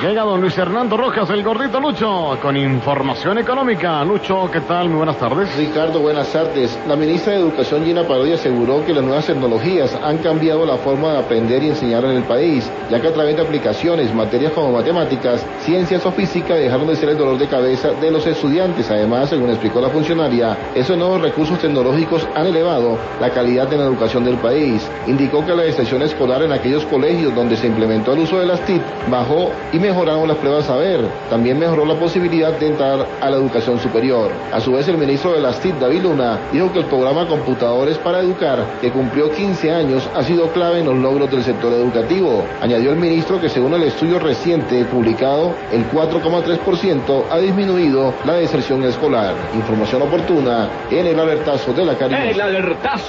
Llega don Luis Hernando Rojas, el gordito Lucho, con información económica. Lucho, ¿qué tal? Muy buenas tardes. Ricardo, buenas tardes. La ministra de Educación, Gina Parodi, aseguró que las nuevas tecnologías han cambiado la forma de aprender y enseñar en el país, ya que a través de aplicaciones, materias como matemáticas, ciencias o física dejaron de ser el dolor de cabeza de los estudiantes. Además, según explicó la funcionaria, esos nuevos recursos tecnológicos han elevado la calidad de la educación del país. Indicó que la deserción escolar en aquellos colegios donde se implementó el uso de las TIC bajó y mejoraron las pruebas saber. También mejoró la posibilidad de entrar a la educación superior. A su vez, el ministro de las TIC, David Luna, dijo que el programa Computadores para Educar, que cumplió 15 años, ha sido clave en los logros del sector educativo. Añadió el ministro que según el estudio reciente publicado, el 4,3% ha disminuido la deserción escolar. Información oportuna en el alertazo de la Caribe. El alertazo.